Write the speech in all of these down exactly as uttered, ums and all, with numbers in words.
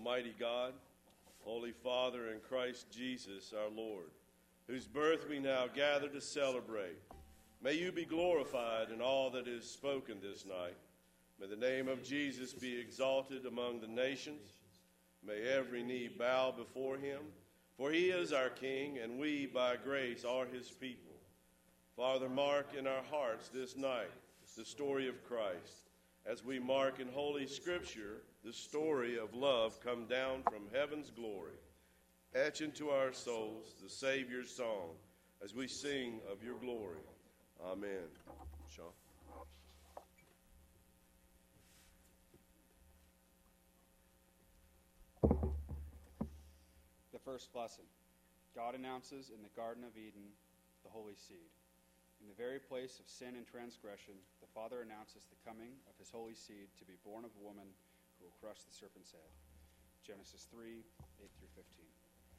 Almighty God, Holy Father, and Christ Jesus our Lord, whose birth we now gather to celebrate. May you be glorified in all that is spoken this night. May the name of Jesus be exalted among the nations. May every knee bow before him, for he is our King, and we, by grace, are his people. Father, mark in our hearts this night the story of Christ, as we mark in Holy Scripture the story of love come down from heaven's glory. Etch into our souls the Savior's song as we sing of your glory. Amen. Sean. The first lesson. God announces in the Garden of Eden the holy seed. In the very place of sin and transgression, the Father announces the coming of his holy seed to be born of a woman who will crush the serpent's head. Genesis three, eight through fifteen.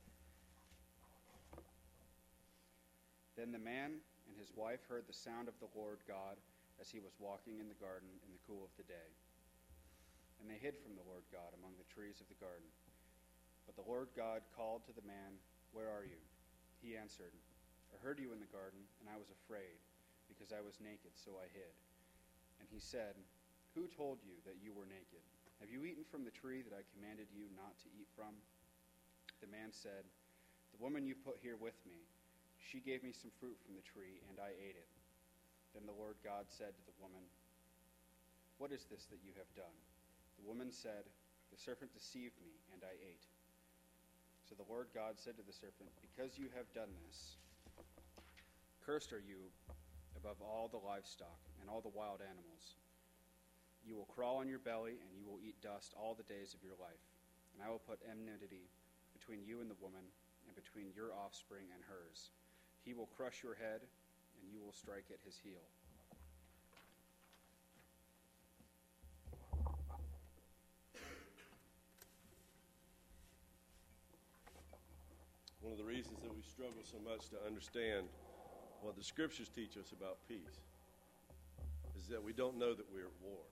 Then the man and his wife heard the sound of the Lord God as he was walking in the garden in the cool of the day. And they hid from the Lord God among the trees of the garden. But the Lord God called to the man, "Where are you?" He answered, "I heard you in the garden, and I was afraid, because I was naked, so I hid." And he said, "Who told you that you were naked? Have you eaten from the tree that I commanded you not to eat from?" The man said, "The woman you put here with me, she gave me some fruit from the tree, and I ate it." Then the Lord God said to the woman, "What is this that you have done?" The woman said, "The serpent deceived me, and I ate." So the Lord God said to the serpent, "Because you have done this, cursed are you above all the livestock and all the wild animals. You will crawl on your belly, and you will eat dust all the days of your life. And I will put enmity between you and the woman, and between your offspring and hers. He will crush your head, and you will strike at his heel." One of the reasons that we struggle so much to understand what the Scriptures teach us about peace is that we don't know that we're at war.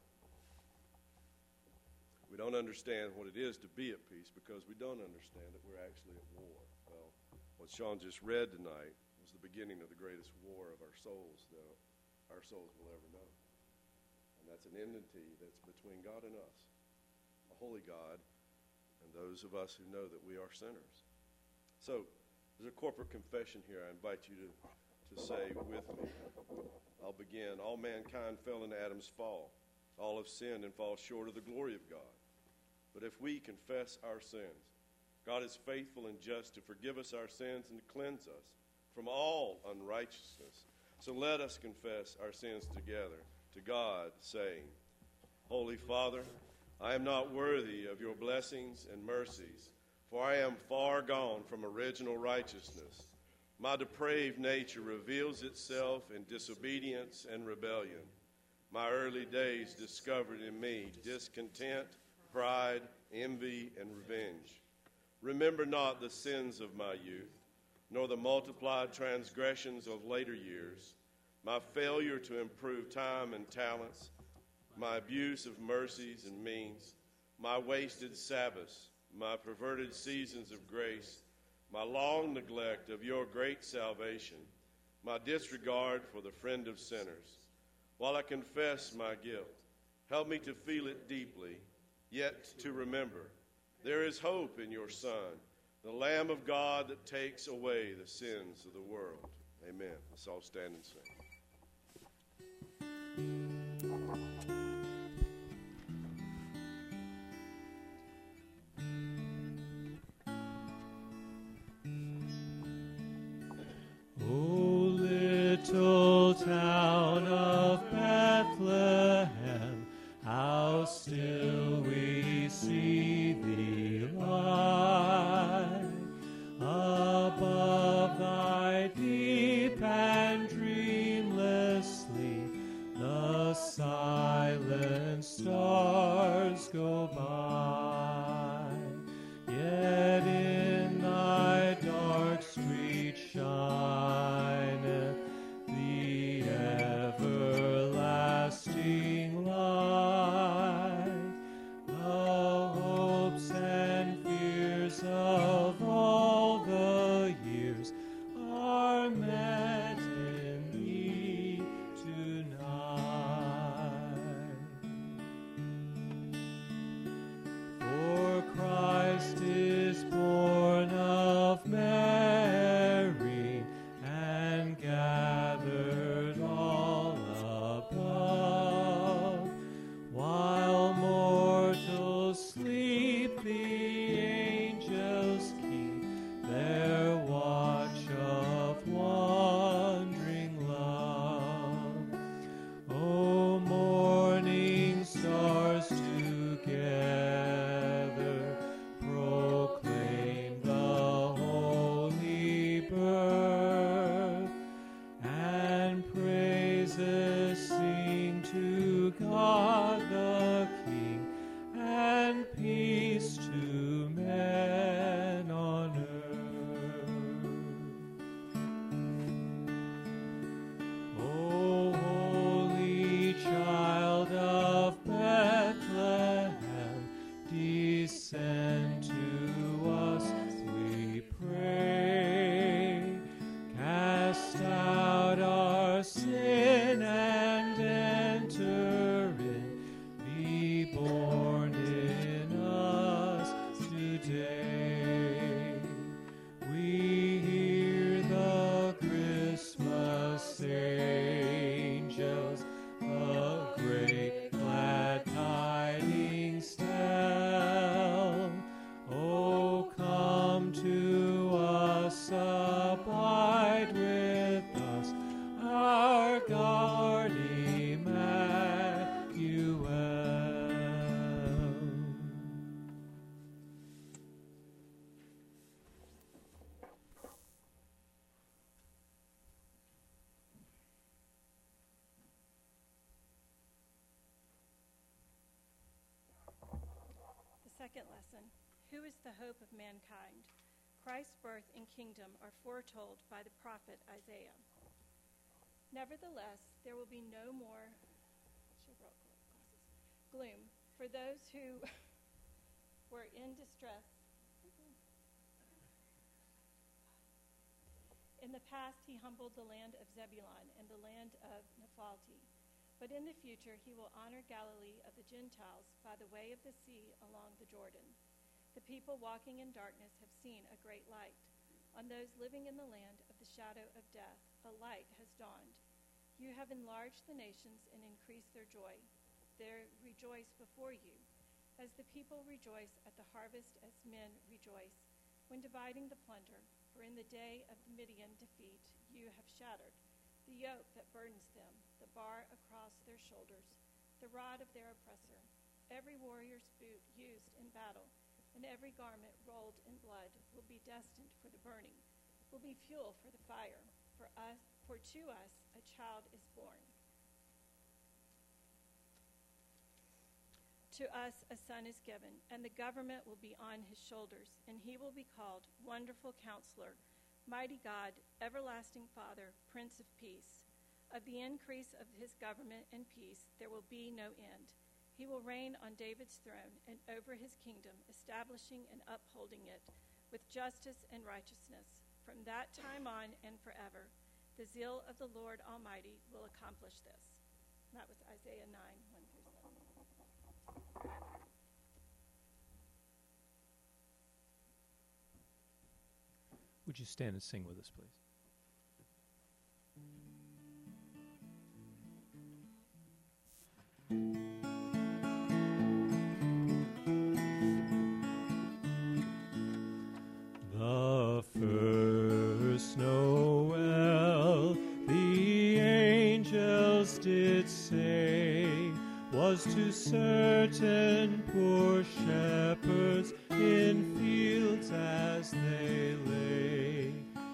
We don't understand what it is to be at peace because we don't understand that we're actually at war. Well, what Sean just read tonight was the beginning of the greatest war of our souls that our souls will ever know. And that's an enmity that's between God and us, a holy God, and those of us who know that we are sinners. So, there's a corporate confession here I invite you to, to say with me. I'll begin. All mankind fell into Adam's fall. All have sinned and fall short of the glory of God. But if we confess our sins, God is faithful and just to forgive us our sins and to cleanse us from all unrighteousness. So let us confess our sins together to God, saying, "Holy Father, I am not worthy of your blessings and mercies, for I am far gone from original righteousness. My depraved nature reveals itself in disobedience and rebellion. My early days discovered in me discontent, pride, envy, and revenge. Remember not the sins of my youth, nor the multiplied transgressions of later years, my failure to improve time and talents, my abuse of mercies and means, my wasted Sabbaths, my perverted seasons of grace, my long neglect of your great salvation, my disregard for the friend of sinners. While I confess my guilt, help me to feel it deeply, yet to remember there is hope in your Son, the Lamb of God that takes away the sins of the world." Amen. Let's all stand and sing. Little town of Bethlehem, how still we see thee lie above thy deep and dreamless send to us, we pray. Cast out our sin and enter in. Be born in us today. We hear the Christmas angels, the great glad tidings tell. Oh, come to us, abide with us, our God Emmanuel. The second lesson, who is the hope of mankind? Christ's birth and kingdom are foretold by the prophet Isaiah. Nevertheless, there will be no more gloom for those who were in distress. In the past, he humbled the land of Zebulun and the land of Naphtali. But in the future, he will honor Galilee of the Gentiles by the way of the sea along the Jordan. The people walking in darkness have seen a great light. On those living in the land of the shadow of death, a light has dawned. You have enlarged the nations and increased their joy. They rejoice before you, as the people rejoice at the harvest, as men rejoice when dividing the plunder. For in the day of the Midian defeat, you have shattered the yoke that burdens them, the bar across their shoulders, the rod of their oppressor. Every warrior's boot used in battle, and every garment rolled in blood will be destined for the burning, will be fuel for the fire. For us, for to us a child is born. To us a son is given, and the government will be on his shoulders, and he will be called Wonderful Counselor, Mighty God, Everlasting Father, Prince of Peace. Of the increase of his government and peace there will be no end. He will reign on David's throne and over his kingdom, establishing and upholding it with justice and righteousness from that time on and forever. The zeal of the Lord Almighty will accomplish this. And that was Isaiah nine, one through seven. Would you stand and sing with us, please? The first Noel, the angels did say, was to certain poor shepherds in fields as they lay,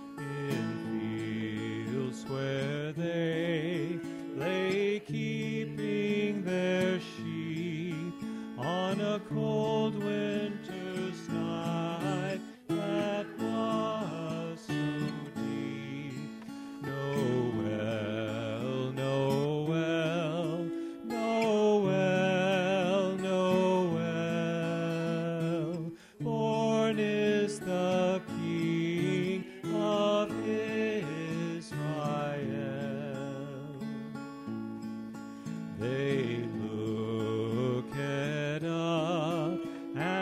in fields where they lay keeping their sheep on a cold winter's night that was so deep. Noel, Noel, Noel, Noel, born is the King of Israel. They looked up and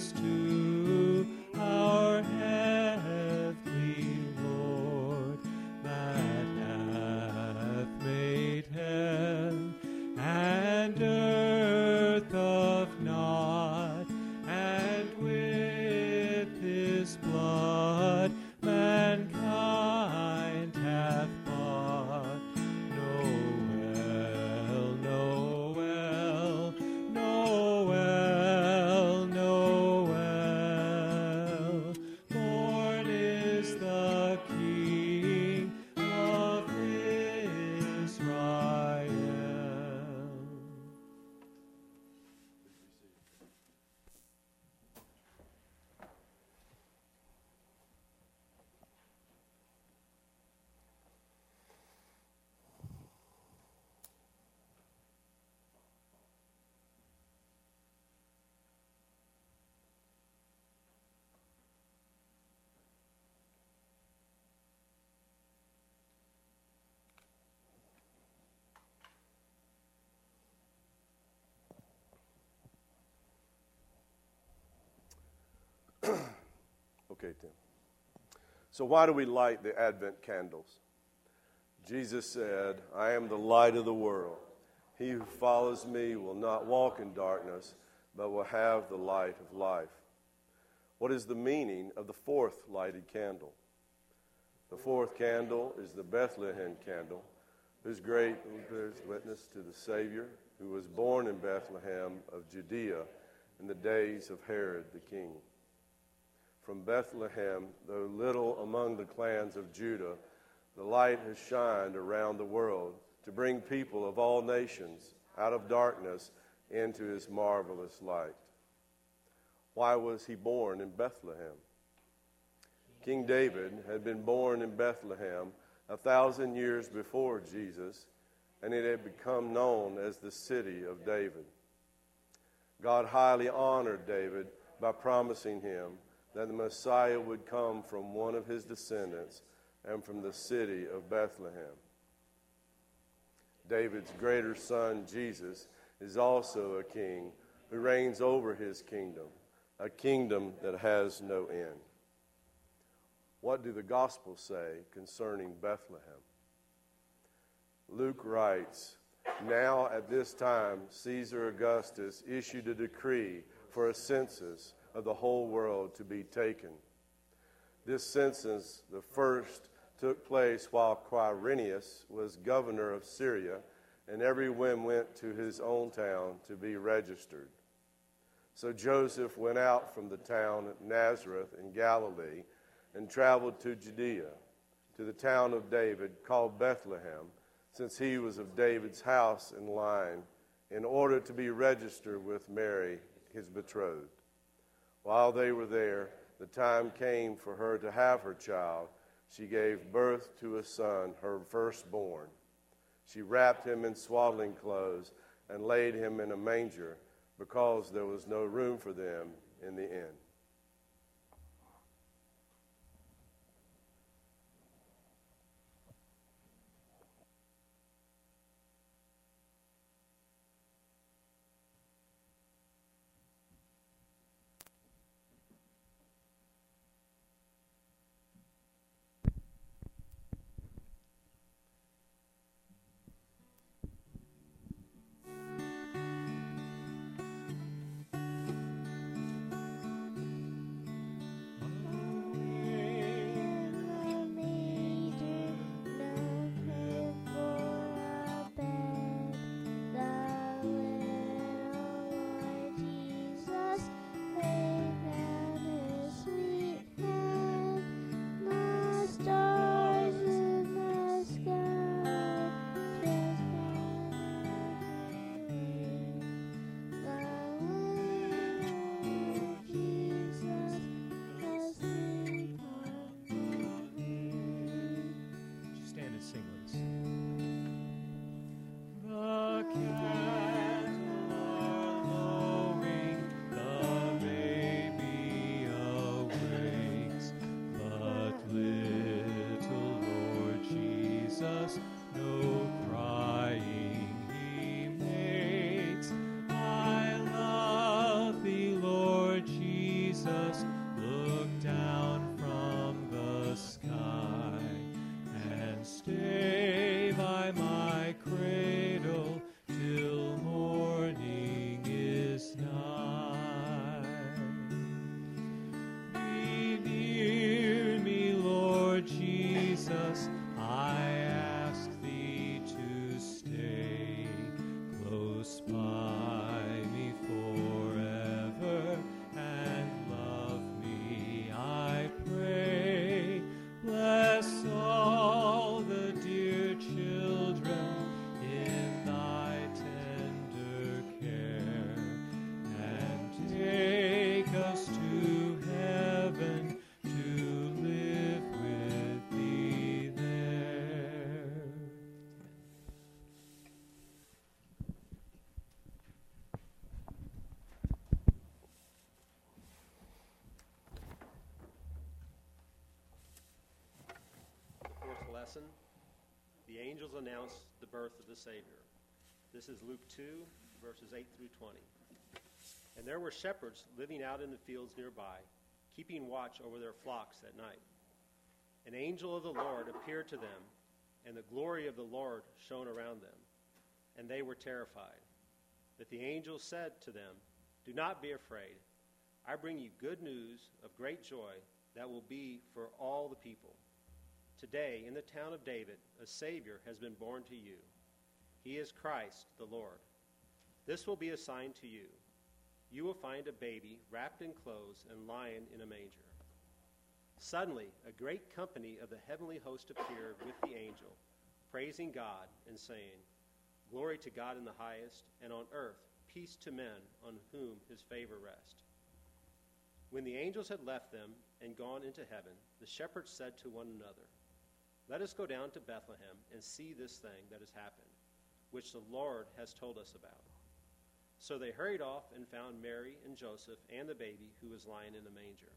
praises to our heavenly Lord that hath made heaven and earth of naught, and with his blood mankind hath bought. Noel, Noel, Noel, Noel. Born is the King of Israel. Okay, Tim. So why do we light the Advent candles? Jesus said, I am the light of the world. He who follows me will not walk in darkness, but will have the light of life. What is the meaning of the fourth lighted candle? The fourth candle is the Bethlehem candle, whose great bears witness to the Savior who was born in Bethlehem of Judea in the days of Herod the king. From Bethlehem, though little among the clans of Judah, the light has shined around the world to bring people of all nations out of darkness into his marvelous light. Why was he born in Bethlehem? King David had been born in Bethlehem a thousand years before Jesus, and it had become known as the city of David. God highly honored David by promising him that the Messiah would come from one of his descendants and from the city of Bethlehem. David's greater son, Jesus, is also a king who reigns over his kingdom, a kingdom that has no end. What do the Gospels say concerning Bethlehem? Luke writes, Now at this time Caesar Augustus issued a decree for a census of the whole world to be taken. This census, the first, took place while Quirinius was governor of Syria, and everyone went to his own town to be registered. So Joseph went out from the town of Nazareth in Galilee and traveled to Judea, to the town of David called Bethlehem, since he was of David's house and line, in order to be registered with Mary, his betrothed. While they were there, the time came for her to have her child. She gave birth to a son, her firstborn. She wrapped him in swaddling clothes and laid him in a manger, because there was no room for them in the inn. lesson, the angels announced the birth of the Savior. This is Luke two, verses eight through twenty. And there were shepherds living out in the fields nearby, keeping watch over their flocks at night. An angel of the Lord appeared to them, and the glory of the Lord shone around them, and they were terrified. But the angel said to them, "Do not be afraid. I bring you good news of great joy that will be for all the people. Today, in the town of David, a Savior has been born to you. He is Christ the Lord. This will be a sign to you. You will find a baby wrapped in clothes and lying in a manger." Suddenly, a great company of the heavenly host appeared with the angel, praising God and saying, "Glory to God in the highest, and on earth peace to men on whom his favor rests." When the angels had left them and gone into heaven, the shepherds said to one another, "Let us go down to Bethlehem and see this thing that has happened, which the Lord has told us about." So they hurried off and found Mary and Joseph and the baby who was lying in a manger.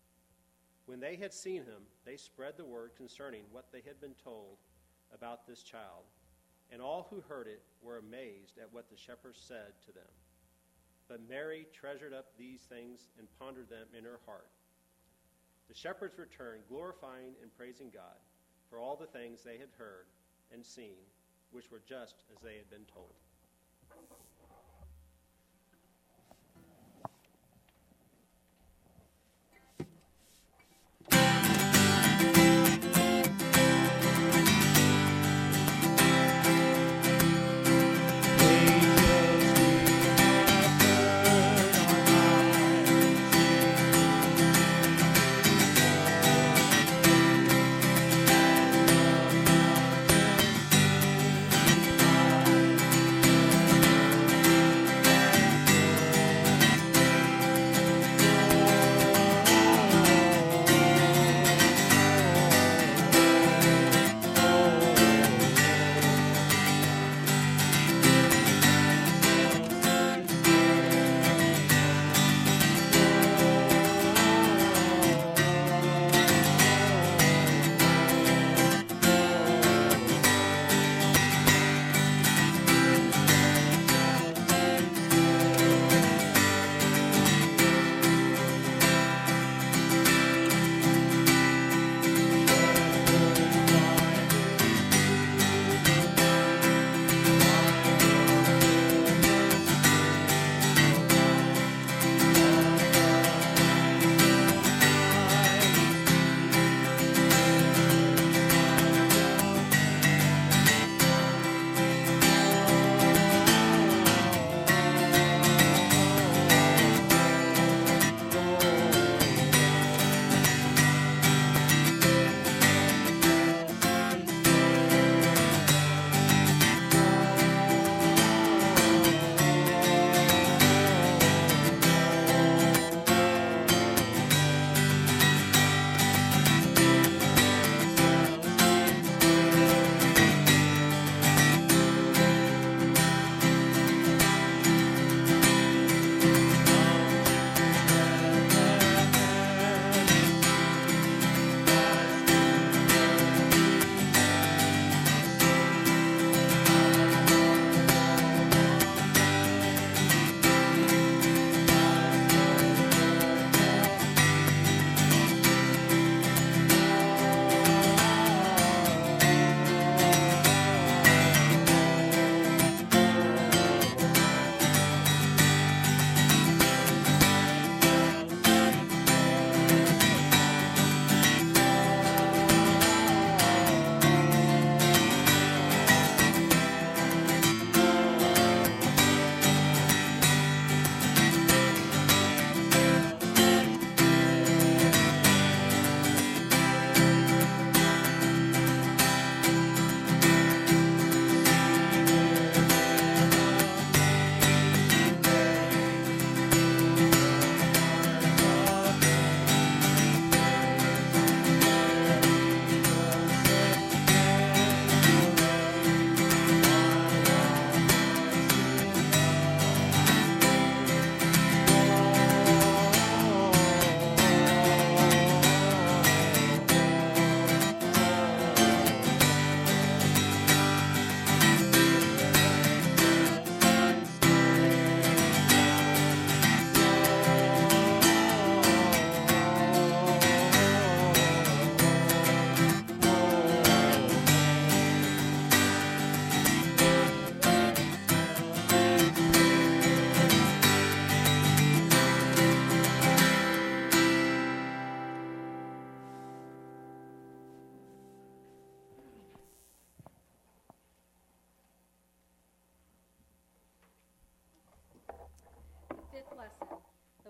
When they had seen him, they spread the word concerning what they had been told about this child, and all who heard it were amazed at what the shepherds said to them. But Mary treasured up these things and pondered them in her heart. The shepherds returned, glorifying and praising God for all the things they had heard and seen, which were just as they had been told. Angels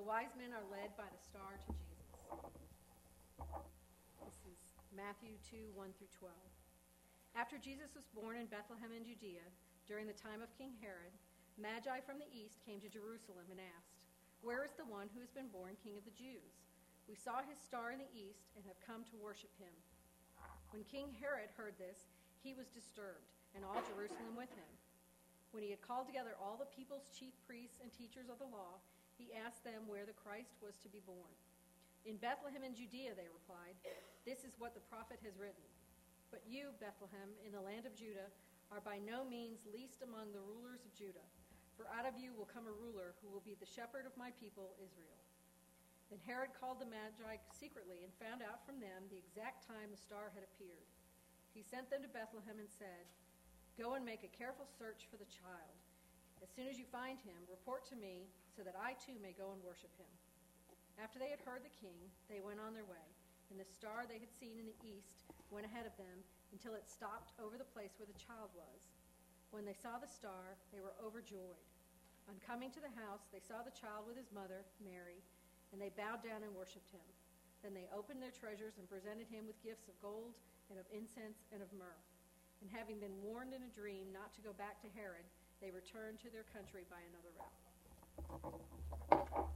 wise men are led by the star to Jesus. This is Matthew two, one through twelve. After Jesus was born in Bethlehem in Judea, during the time of King Herod, Magi from the east came to Jerusalem and asked, "Where is the one who has been born King of the Jews? We saw his star in the east and have come to worship him." When King Herod heard this, he was disturbed, and all Jerusalem with him. When he had called together all the people's chief priests and teachers of the law, he asked them where the Christ was to be born. "In Bethlehem in Judea," they replied. "This is what the prophet has written. But you, Bethlehem, in the land of Judah, are by no means least among the rulers of Judah, for out of you will come a ruler who will be the shepherd of my people Israel." Then Herod called the Magi secretly and found out from them the exact time the star had appeared. He sent them to Bethlehem and said, "Go and make a careful search for the child. As soon as you find him, report to me so that I too may go and worship him." After they had heard the king, they went on their way, and the star they had seen in the east went ahead of them until it stopped over the place where the child was. When they saw the star, they were overjoyed. On coming to the house, they saw the child with his mother, Mary, and they bowed down and worshipped him. Then they opened their treasures and presented him with gifts of gold and of incense and of myrrh. And having been warned in a dream not to go back to Herod, they returned to their country by another route.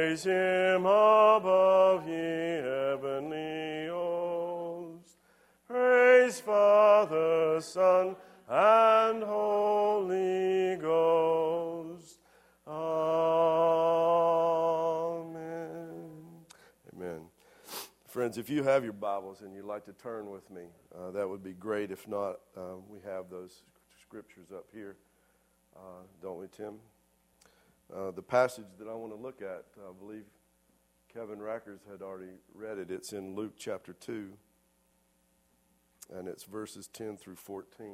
Praise him above, ye heavenly hosts. Praise Father, Son, and Holy Ghost. Amen. Amen. Friends, if you have your Bibles and you'd like to turn with me, uh, that would be great. If not, uh, we have those scriptures up here. Uh, don't we, Tim? Uh, the passage that I want to look at, I believe Kevin Rackers had already read it. It's in Luke chapter two, and it's verses ten through fourteen.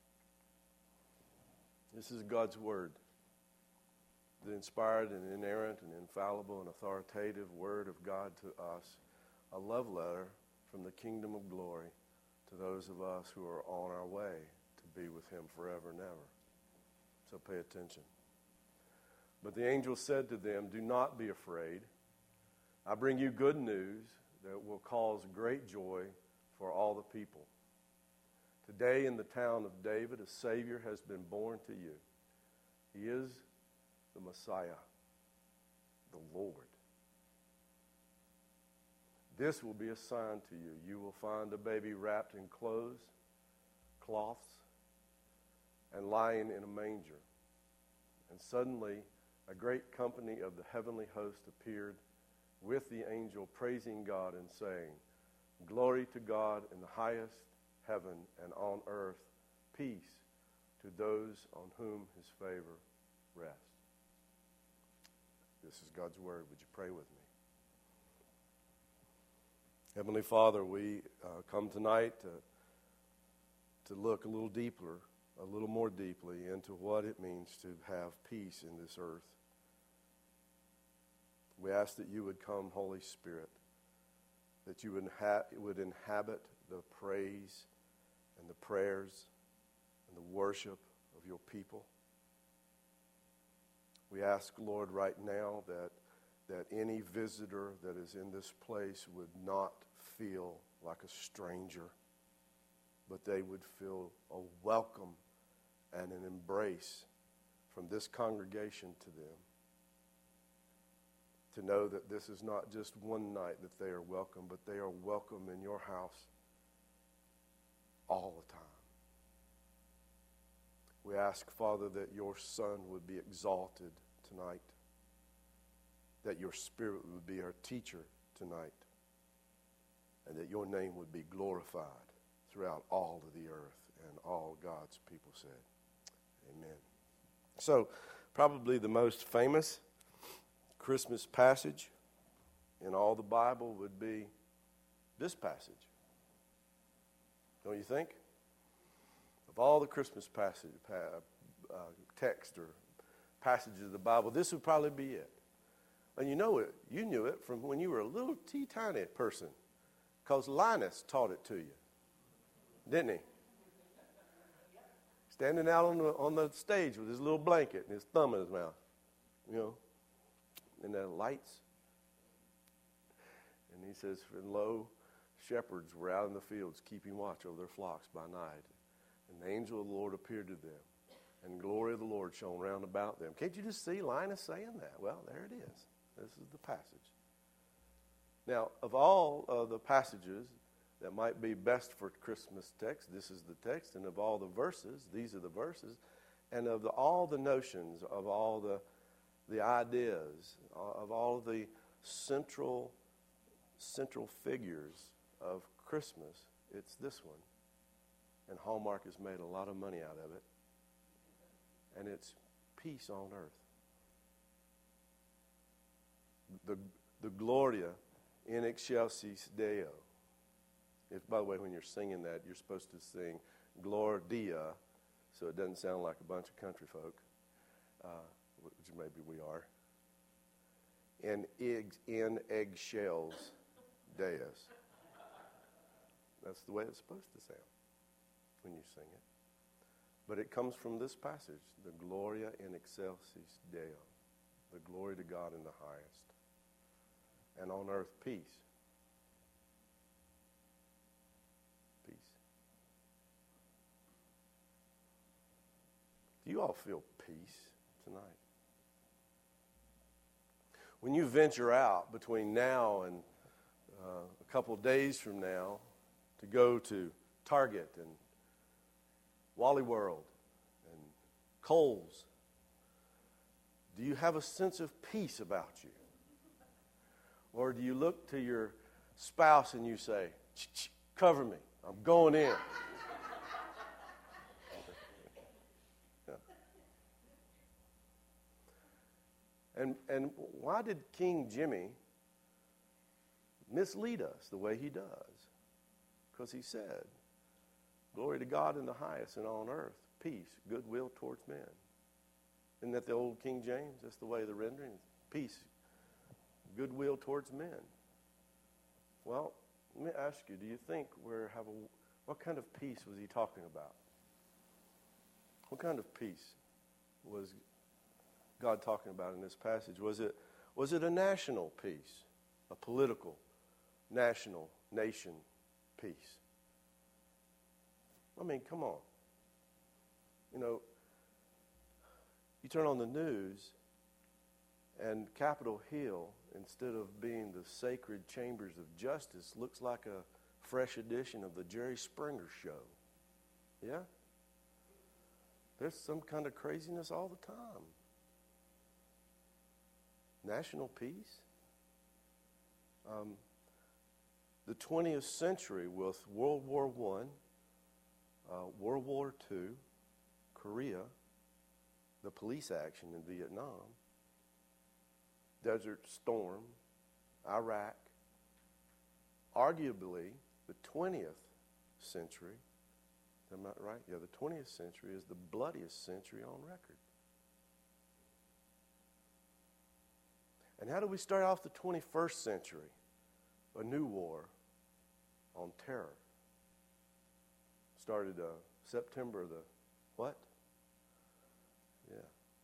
This is God's Word, the inspired and inerrant and infallible and authoritative Word of God to us, a love letter from the kingdom of glory to those of us who are on our way to be with him forever and ever. So pay attention. But the angel said to them, "Do not be afraid. I bring you good news that will cause great joy for all the people. Today in the town of David, a Savior has been born to you. He is the Messiah, the Lord. This will be a sign to you. You will find a baby wrapped in clothes, cloths, and lying in a manger." And suddenly a great company of the heavenly host appeared with the angel, praising God and saying, "Glory to God in the highest heaven, and on earth peace to those on whom his favor rests." This is God's word. Would you pray with me? Heavenly Father, we uh, come tonight to, to look a little deeper, a little more deeply into what it means to have peace in this earth. We ask that you would come, Holy Spirit, that you would, inha- would inhabit the praise and the prayers and the worship of your people. We ask, Lord, right now that, that any visitor that is in this place would not feel like a stranger, but they would feel a welcome and an embrace from this congregation to them. To know that this is not just one night that they are welcome, but they are welcome in your house all the time. We ask, Father, that your Son would be exalted tonight, that your Spirit would be our teacher tonight, and that your name would be glorified throughout all of the earth, and all God's people said, amen. So, probably the most famous Christmas passage in all the Bible would be this passage. Don't you think? Of all the Christmas passage, uh, text or passages of the Bible, this would probably be it. And you know it. You knew it from when you were a little teeny-tiny person, because Linus taught it to you, didn't he? Standing out on the, on the stage with his little blanket and his thumb in his mouth, you know, and the lights. And he says, "And lo, shepherds were out in the fields keeping watch over their flocks by night. And the angel of the Lord appeared to them, and the glory of the Lord shone round about them." Can't you just see Linus saying that? Well, there it is. This is the passage. Now, of all of the passages that might be best for Christmas text, this is the text. And of all the verses, these are the verses. And of the, all the notions, of all the, the ideas, of all the central, central figures of Christmas, it's this one. And Hallmark has made a lot of money out of it. And it's peace on earth. The, the Gloria in excelsis Deo. If, by the way, when you're singing that, you're supposed to sing Gloria, so it doesn't sound like a bunch of country folk, uh, which maybe we are. And eggs in eggshells Deus. That's the way it's supposed to sound when you sing it. But it comes from this passage, the Gloria in excelsis Deo, the glory to God in the highest, and on earth peace. Peace. Do you all feel peace tonight? when you venture out between now and uh, a couple of days from now to go to Target and Wally World and Kohl's, do you have a sense of peace about you? Or do you look to your spouse and you say, cover me, I'm going in? Yeah. And, and why did King Jimmy mislead us the way he does? Because he said, glory to God in the highest and on earth, peace, goodwill towards men. Isn't that the old King James? That's the way the rendering is. Peace, goodwill towards men. Well, let me ask you, do you think we're have a, what kind of peace was he talking about? What kind of peace was God talking about in this passage? Was it, was it a national peace, a political, national, nation peace? I mean, come on. You know, you turn on the news, and Capitol Hill, instead of being the sacred chambers of justice, looks like a fresh edition of the Jerry Springer show. Yeah? There's some kind of craziness all the time. National peace? Um, the twentieth century with World War One, uh, World War Two, Korea, the police action in Vietnam, Desert Storm, Iraq. Arguably, the twentieth century, am I right? Yeah, the twentieth century is the bloodiest century on record. And how do we start off the twenty-first century? A new war on terror. Started uh, September the what? Yeah.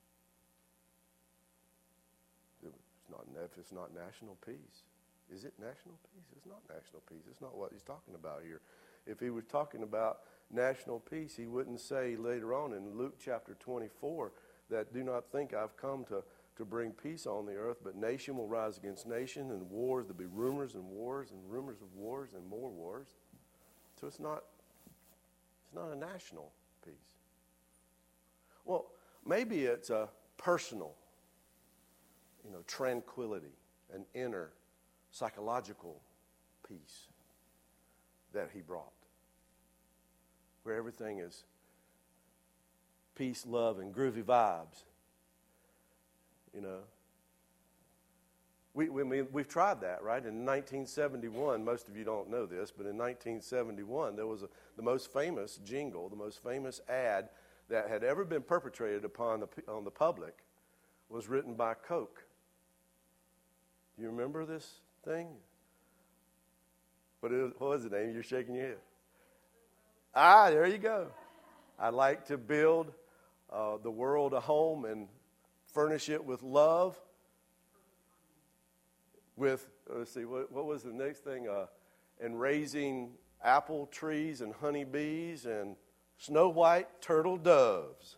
It's not, if it's not national peace. Is it national peace? It's not national peace. It's not what he's talking about here. If he was talking about national peace, he wouldn't say later on in Luke chapter twenty-four that do not think I've come to, to bring peace on the earth, but nation will rise against nation, and wars, there'll be rumors and wars and rumors of wars and more wars. So it's not, it's not a national peace. Well, maybe it's a personal, you know, tranquility, an inner psychological peace that he brought, where everything is peace, love, and groovy vibes. You know, we, we we've tried that, right? In nineteen seventy-one, most of you don't know this, but in nineteen seventy-one, there was a, the most famous jingle, the most famous ad that had ever been perpetrated upon the on the public was written by Coke. Do you remember this thing? What, is, what was the name? You're shaking your head. Ah, there you go. I'd like to build uh, the world a home and furnish it with love. With, let's see, what, what was the next thing? Uh, and raising apple trees and honeybees and snow white turtle doves.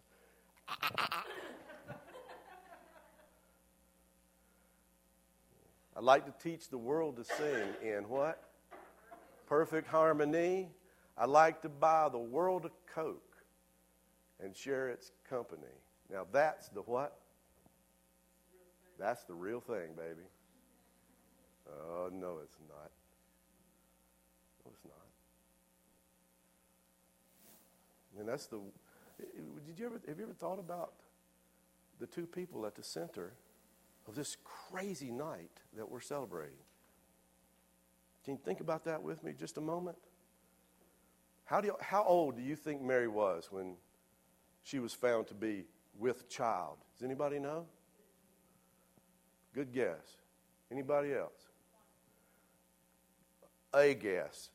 I'd like to teach the world to sing in what? Perfect harmony. I'd like to buy the world a Coke and share its company. Now that's the what? That's the real thing, baby. Oh, no, it's not. No, it's not. And that's the, did you ever, have you ever thought about the two people at the center of this crazy night that we're celebrating? Can you think about that with me just a moment? How do you, how old do you think Mary was when she was found to be with child? Does anybody know? Good guess. Anybody else? A guess.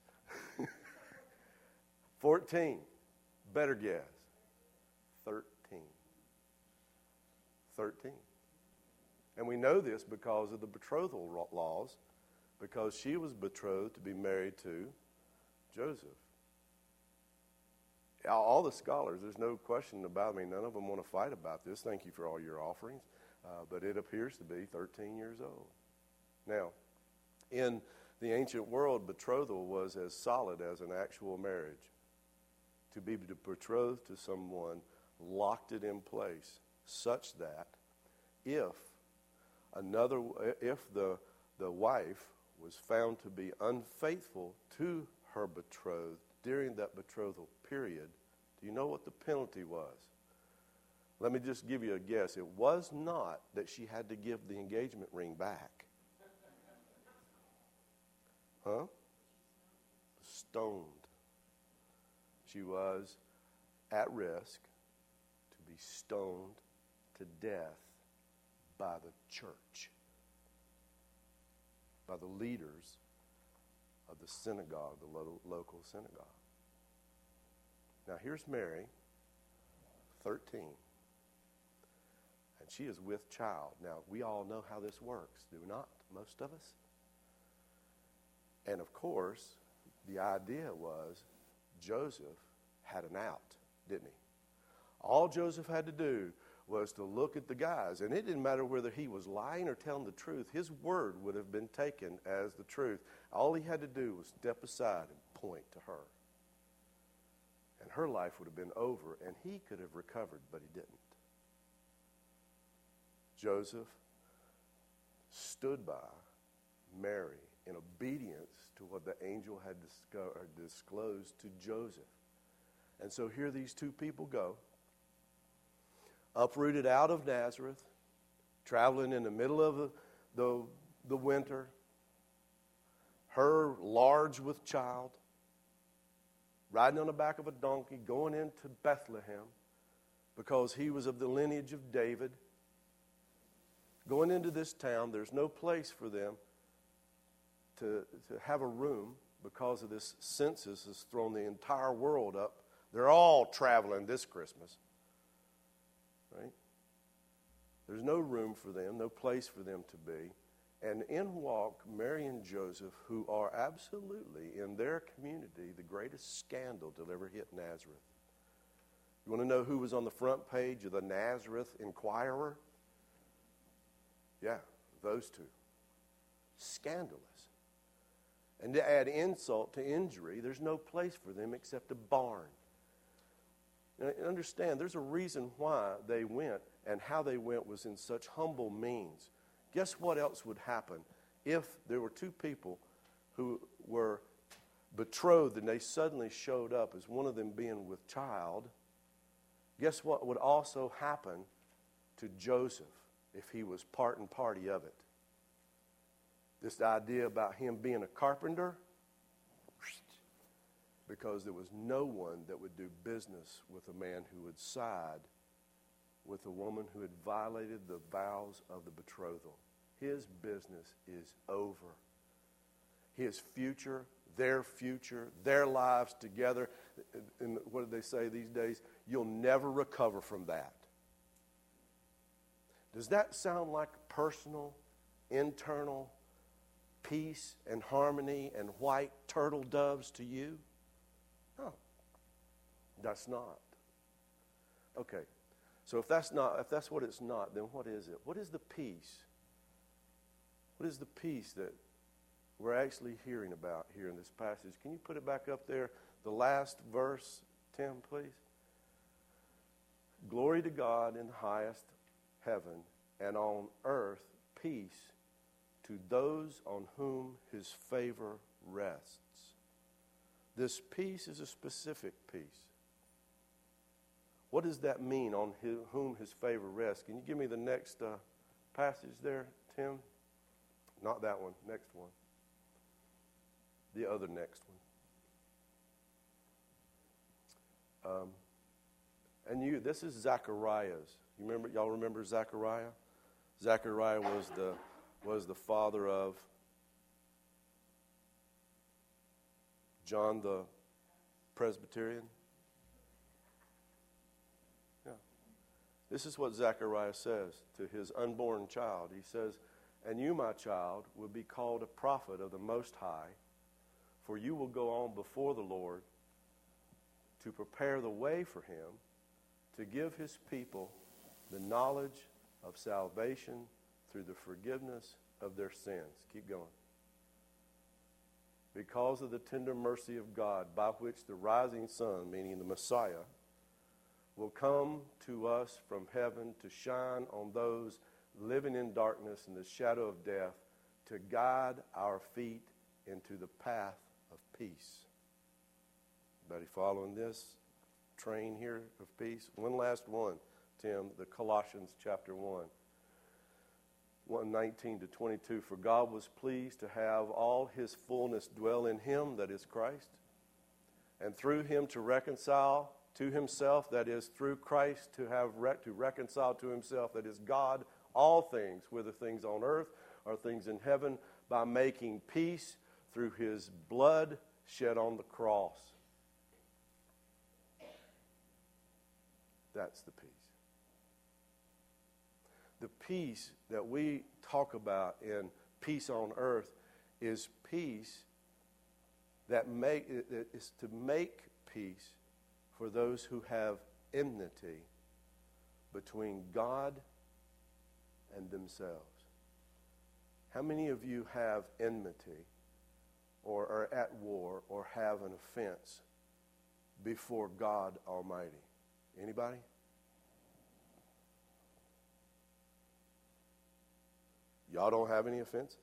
fourteen. Better guess. thirteen. thirteen. And we know this because of the betrothal laws, because she was betrothed to be married to Joseph. All the scholars, there's no question about it. I mean, none of them want to fight about this. Thank you for all your offerings. Uh, but it appears to be thirteen years old. Now, in the ancient world, betrothal was as solid as an actual marriage. To be betrothed to someone locked it in place such that if another, if the, the wife was found to be unfaithful to her betrothed during that betrothal period, do you know what the penalty was? Let me just give you a guess. It was not that she had to give the engagement ring back. Huh? Stoned. She was at risk to be stoned to death by the church, by the leaders of the synagogue, the lo- local synagogue. Now here's Mary, thirteen. And she is with child. Now, we all know how this works, do we not? Most of us. And of course, the idea was Joseph had an out, didn't he? All Joseph had to do was to look at the guys. And it didn't matter whether he was lying or telling the truth. His word would have been taken as the truth. All he had to do was step aside and point to her. And her life would have been over, and he could have recovered, but he didn't. Joseph stood by Mary in obedience to what the angel had disclosed to Joseph. And so here these two people go, uprooted out of Nazareth, traveling in the middle of the, the, the winter, her large with child, riding on the back of a donkey, going into Bethlehem because he was of the lineage of David. Going into this town, there's no place for them to, to have a room because of this census has thrown the entire world up. They're all traveling this Christmas, right? There's no room for them, no place for them to be. And in walk Mary and Joseph, who are absolutely, in their community, the greatest scandal to ever hit Nazareth. You want to know who was on the front page of the Nazareth Enquirer? Yeah, those two. Scandalous. And to add insult to injury, there's no place for them except a barn. Now, understand, there's a reason why they went, and how they went was in such humble means. Guess what else would happen if there were two people who were betrothed and they suddenly showed up as one of them being with child? Guess what would also happen to Joseph if he was part and party of it? This idea about him being a carpenter, because there was no one that would do business with a man who would side with a woman who had violated the vows of the betrothal. His business is over. His future, their future, their lives together, and what do they say these days? You'll never recover from that. Does that sound like personal, internal peace and harmony and white turtle doves to you? No, that's not. Okay, so if that's not, if that's what it's not, then what is it? What is the peace? What is the peace that we're actually hearing about here in this passage? Can you put it back up there? The last verse, Tim, please. Glory to God in the highest heaven, and on earth peace to those on whom his favor rests. This peace is a specific peace. What does that mean, on his, whom his favor rests? Can you give me the next uh, passage there, Tim? Not that one, next one. The other next one. Um, and you, this is Zachariah's. You remember, y'all remember Zachariah? Zachariah was the was the father of John the Presbyterian. Yeah. This is what Zachariah says to his unborn child. He says, "And you, my child, will be called a prophet of the Most High, for you will go on before the Lord to prepare the way for him, to give his people the knowledge of salvation through the forgiveness of their sins. Keep going. Because of the tender mercy of God, by which the rising sun, meaning the Messiah, will come to us from heaven to shine on those living in darkness and the shadow of death, to guide our feet into the path of peace. Everybody following this train here of peace? One last one, Tim, the Colossians chapter one. one nineteen to twenty-two. For God was pleased to have all his fullness dwell in him, that is Christ, and through him to reconcile to himself, that is through Christ to have re- to reconcile to himself, that is God, all things, whether things on earth or things in heaven, by making peace through his blood shed on the cross. That's the peace. The peace that we talk about in peace on earth is peace that make it is to make peace for those who have enmity between God and themselves. How many of you have enmity or are at war or have an offense before God Almighty? Anybody? Y'all don't have any offenses?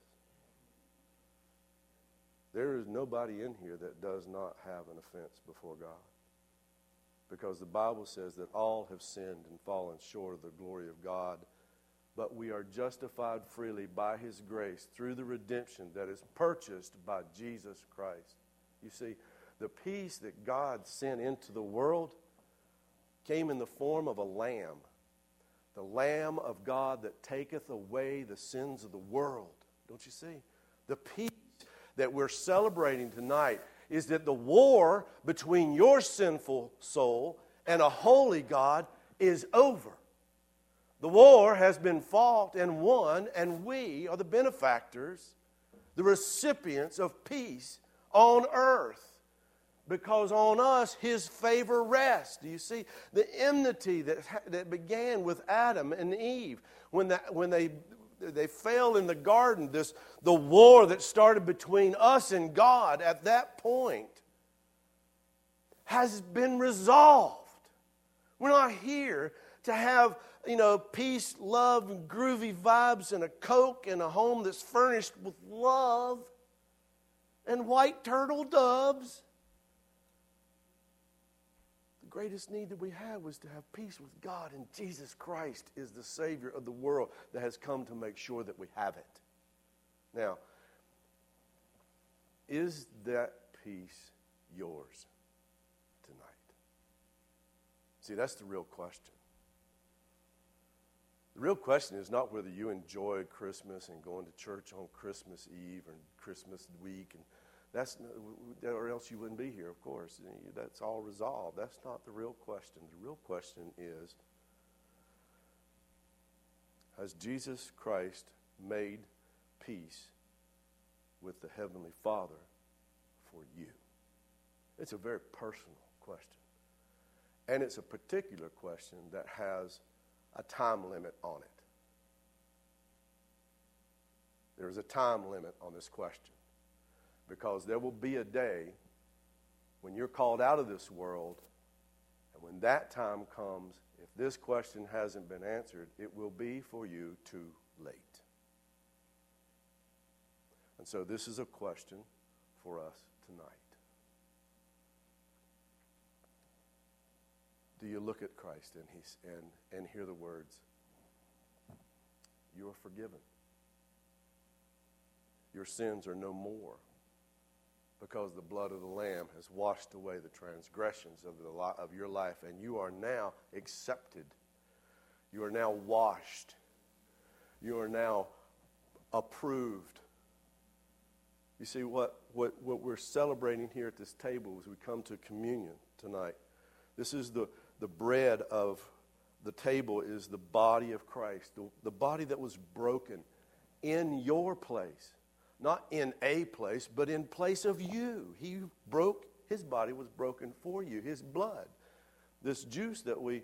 There is nobody in here that does not have an offense before God. Because the Bible says that all have sinned and fallen short of the glory of God. But we are justified freely by his grace through the redemption that is purchased by Jesus Christ. You see, the peace that God sent into the world came in the form of a lamb. The Lamb of God that taketh away the sins of the world. Don't you see? The peace that we're celebrating tonight is that the war between your sinful soul and a holy God is over. The war has been fought and won, and we are the benefactors, the recipients of peace on earth. Because on us his favor rests. Do you see the enmity that that began with Adam and Eve when that when they they fell in the garden? This the war that started between us and God at that point has been resolved. We're not here to have, you know, peace, love, and groovy vibes and a Coke and a home that's furnished with love and white turtle doves. The greatest need that we had was to have peace with God, and Jesus Christ is the Savior of the world that has come to make sure that we have it. Now, is that peace yours tonight? See, that's the real question. The real question is not whether you enjoy Christmas and going to church on Christmas Eve or Christmas week, and that's or else you wouldn't be here, of course. That's all resolved. That's not the real question. The real question is, has Jesus Christ made peace with the Heavenly Father for you? It's a very personal question. And it's a particular question that has a time limit on it. There is a time limit on this question. Because there will be a day when you're called out of this world, and when that time comes, if this question hasn't been answered, it will be for you too late. And so this is a question for us tonight. Do you look at Christ and, he's, and, and hear the words, you are forgiven. Your sins are no more. Because the blood of the Lamb has washed away the transgressions of, the li- of your life, and you are now accepted. You are now washed. You are now approved. You see, what, what, what we're celebrating here at this table as we come to communion tonight, this is the, the bread of the table is the body of Christ, the, the body that was broken in your place. Not in a place, but in place of you. He broke, his body was broken for you, his blood. This juice that we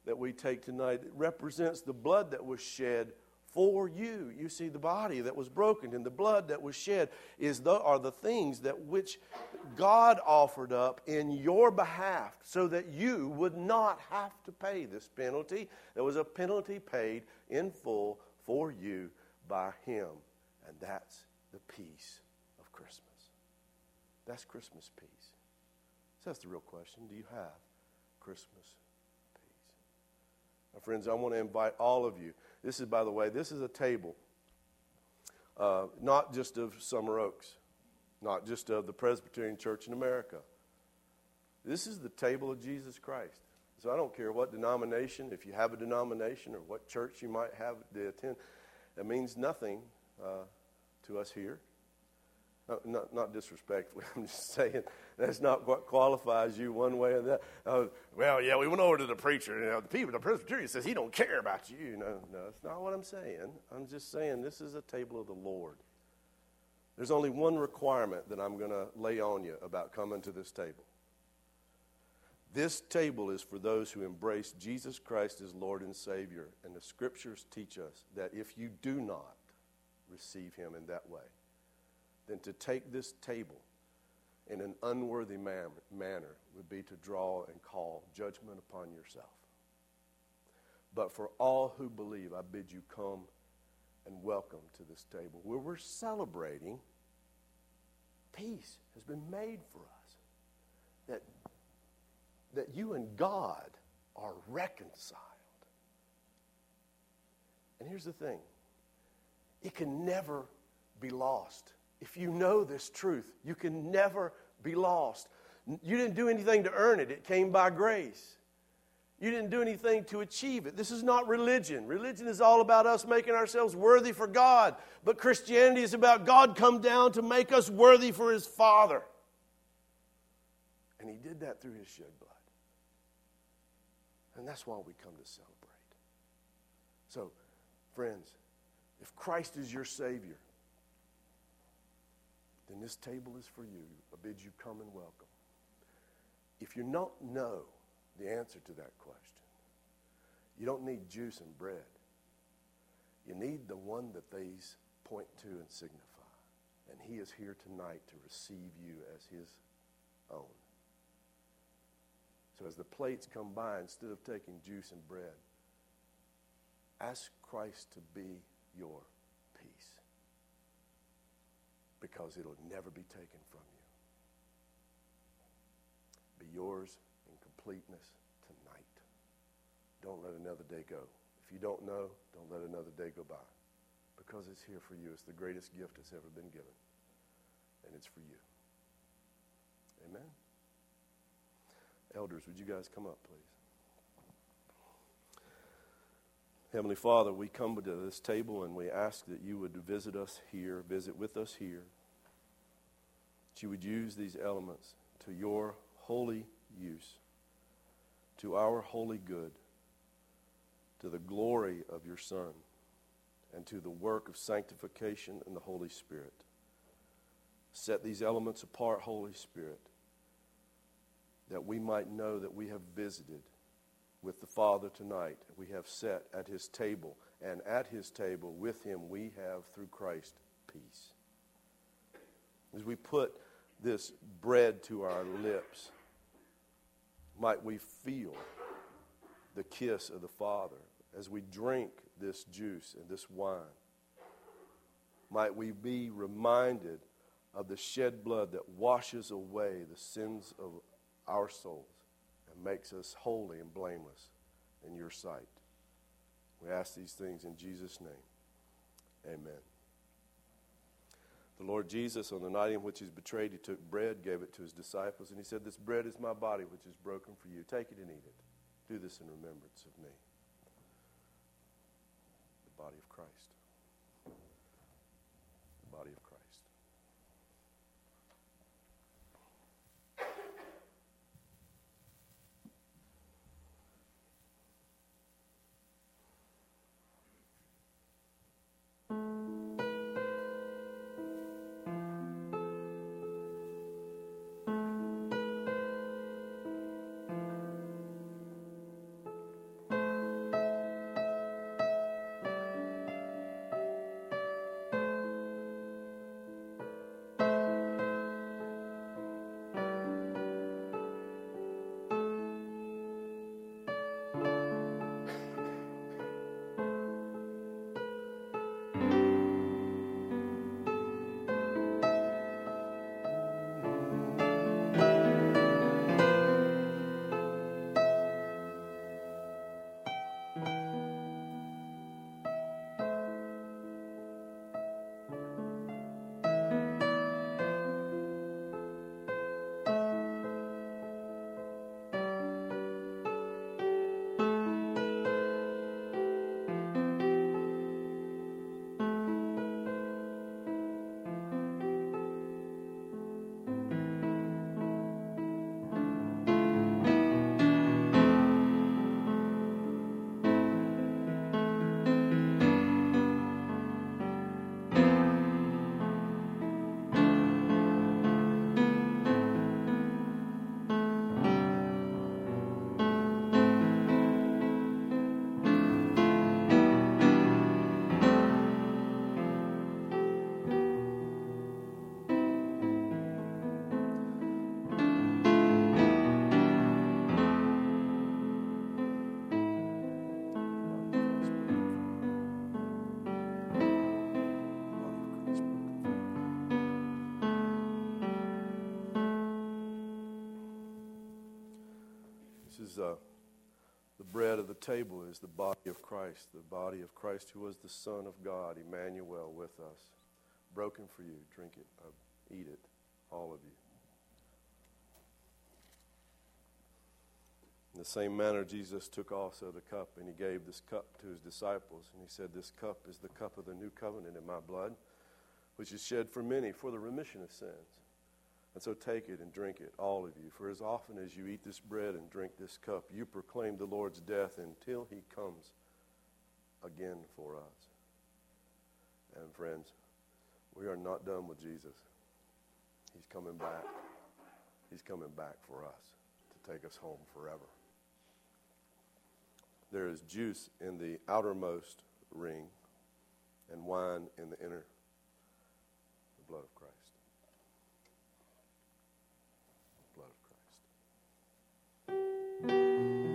that we take tonight, it represents the blood that was shed for you. You see, the body that was broken and the blood that was shed is the, are the things that which God offered up in your behalf so that you would not have to pay this penalty. There was a penalty paid in full for you by Him, and that's the peace of Christmas. That's Christmas peace. So that's the real question. Do you have Christmas peace? My friends, I want to invite all of you. This is, by the way, this is a table, uh, not just of Summer Oaks, not just of the Presbyterian Church in America. This is the table of Jesus Christ. So I don't care what denomination, if you have a denomination or what church you might have to attend, it means nothing uh, to us here. No, not, not disrespectfully, I'm just saying that's not what qualifies you one way or the other. Uh, well, yeah, we went over to the preacher. You know, the people, the Presbyterian says he don't care about you. No, no, that's not what I'm saying. I'm just saying this is a table of the Lord. There's only one requirement that I'm going to lay on you about coming to this table. This table is for those who embrace Jesus Christ as Lord and Savior. And the Scriptures teach us that if you do not receive Him in that way, then to take this table in an unworthy man- manner would be to draw and call judgment upon yourself. But for all who believe, I bid you come and welcome to this table where we're celebrating peace has been made for us. That, that you and God are reconciled. And here's the thing. It can never be lost. If you know this truth, you can never be lost. You didn't do anything to earn it. It came by grace. You didn't do anything to achieve it. This is not religion. Religion is all about us making ourselves worthy for God. But Christianity is about God come down to make us worthy for His Father. And He did that through His shed blood. And that's why we come to celebrate. So, friends, if Christ is your Savior, then this table is for you. I bid you come and welcome. If you don't know the answer to that question, you don't need juice and bread. You need the one that these point to and signify. And He is here tonight to receive you as His own. So as the plates come by, instead of taking juice and bread, ask Christ to be your peace. Because it'll never be taken from you. Be yours in completeness tonight. Don't let another day go. If you don't know, don't let another day go by. Because it's here for you. It's the greatest gift that's ever been given. And it's for you. Amen? Elders, would you guys come up, please? Heavenly Father, we come to this table and we ask that you would visit us here, visit with us here. That you would use these elements to your holy use, to our holy good, to the glory of your Son, and to the work of sanctification in the Holy Spirit. Set these elements apart, Holy Spirit, that we might know that we have visited with the Father tonight. We have sat at His table, and at His table with Him we have, through Christ, peace. As we put this bread to our lips, might we feel the kiss of the Father. As we drink this juice and this wine, might we be reminded of the shed blood that washes away the sins of our souls and makes us holy and blameless in your sight. We ask these things in Jesus' name. Amen. The Lord Jesus, on the night in which He was betrayed, He took bread, gave it to His disciples, and He said, "This bread is my body, which is broken for you. Take it and eat it. Do this in remembrance of me." The body of Christ. The body of Christ. This is uh, the bread of the table is the body of Christ, the body of Christ who was the Son of God, Emmanuel with us. Broken for you. Drink it. Uh, eat it, all of you. In the same manner, Jesus took also the cup, and he gave this cup to his disciples. And he said, this cup is the cup of the new covenant in my blood, which is shed for many for the remission of sins. And so take it and drink it, all of you. For as often as you eat this bread and drink this cup, you proclaim the Lord's death until he comes again for us. And friends, we are not done with Jesus. He's coming back. He's coming back for us to take us home forever. There is juice in the outermost ring and wine in the inner, the blood of Christ. Blood of Christ.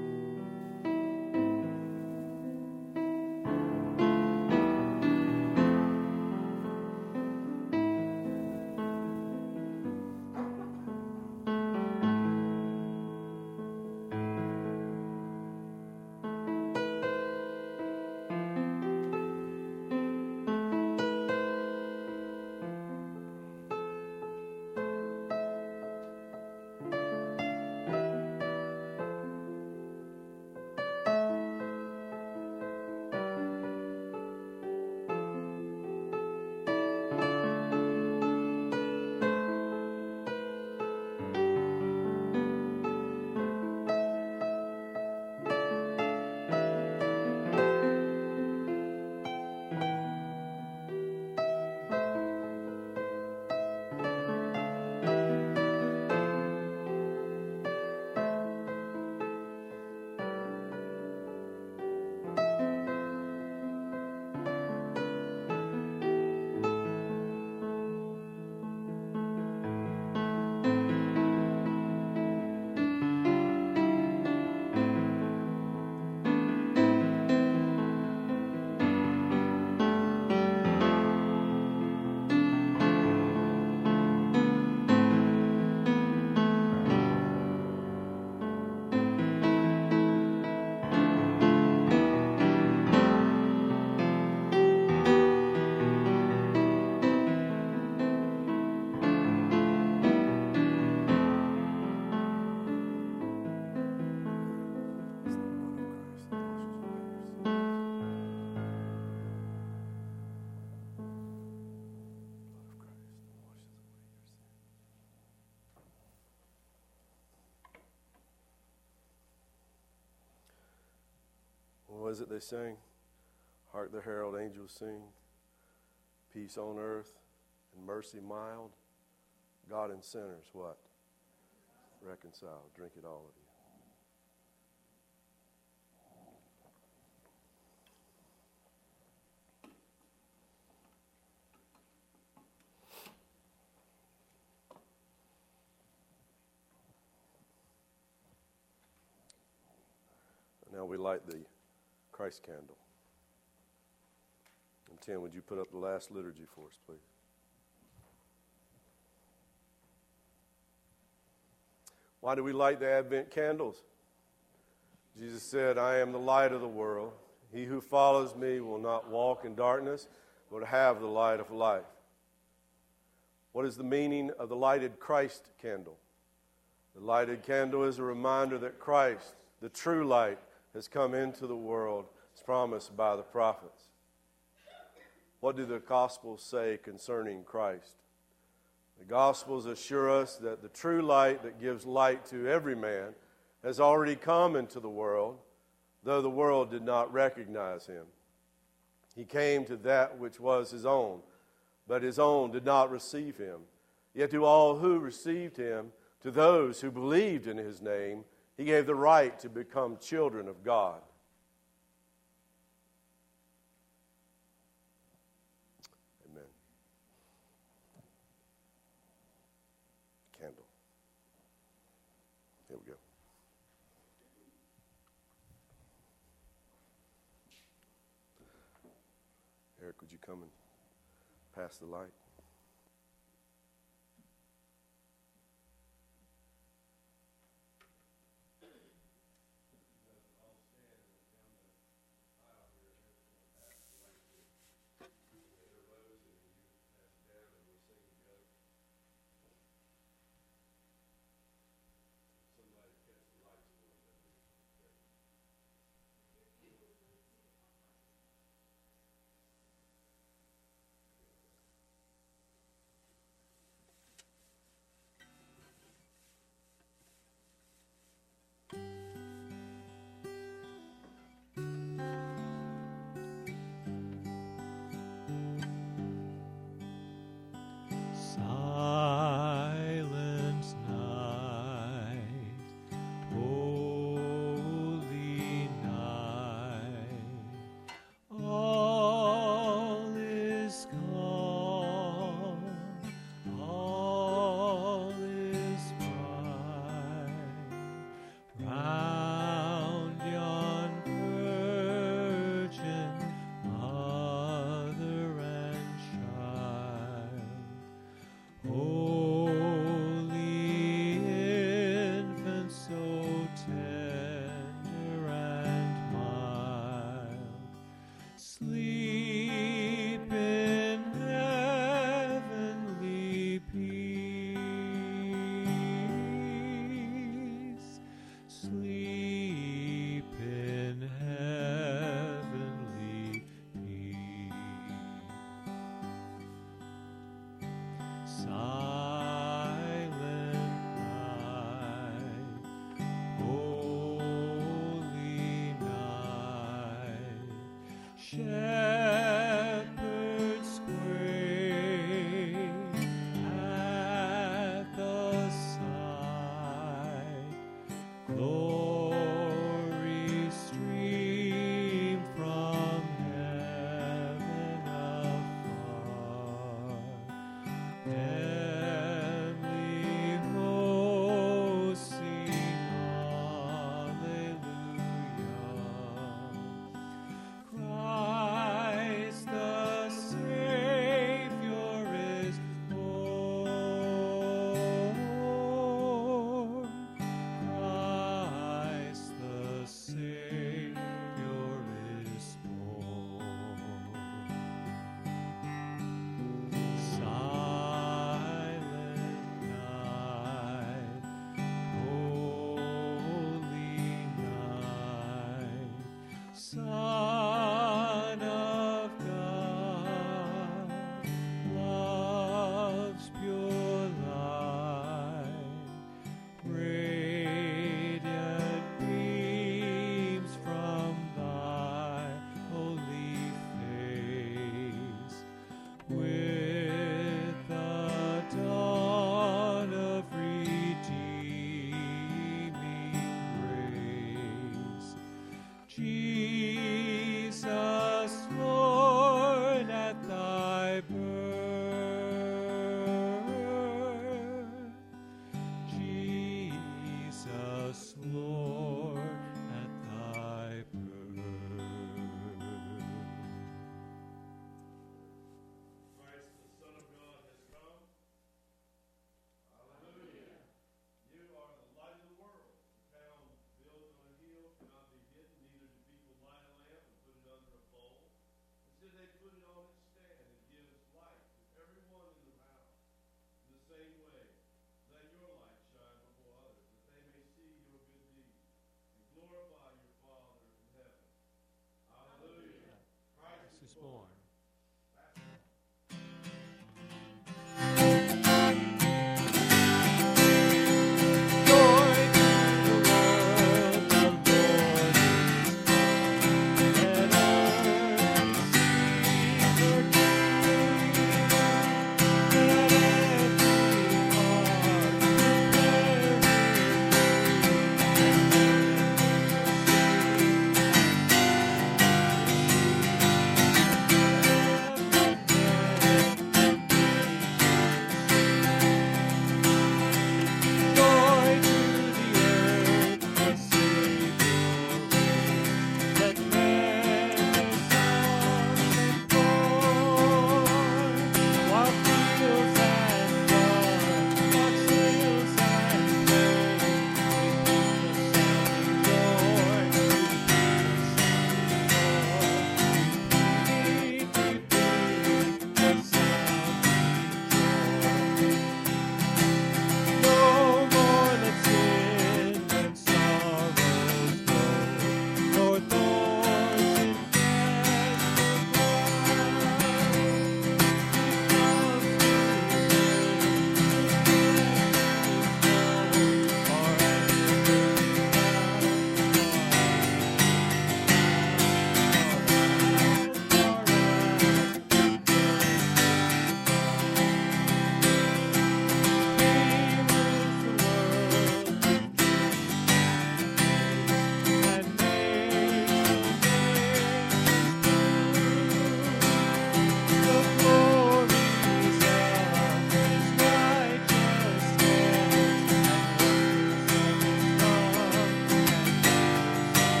What is it they sing? Hark the herald angels sing, peace on earth and mercy mild, God and sinners, what? Reconciled. Drink it, all of you. Now we light the Christ candle. And Tim, would you put up the last liturgy for us, please? Why do we light the Advent candles? Jesus said, I am the light of the world. He who follows me will not walk in darkness, but have the light of life. What is the meaning of the lighted Christ candle? The lighted candle is a reminder that Christ, the true light, has come into the world as promised by the prophets. What do the Gospels say concerning Christ? The Gospels assure us that the true light that gives light to every man has already come into the world, though the world did not recognize him. He came to that which was his own, but his own did not receive him. Yet to all who received him, to those who believed in his name, he gave the right to become children of God. Amen. Candle. Here we go. Eric, would you come and pass the light? tender and mild. Sleep in heavenly peace. Sleep in heavenly peace. Silent night, holy night, shepherds quake at the sight. Glory stream from heaven afar. Heavenly hosts sing hallelujah. Christ the Savior is born. Christ the Savior is born. Silent night, holy night, Son of God, love's pure light, radiant beams from thy holy face. With the dawn of redeeming grace, Jesus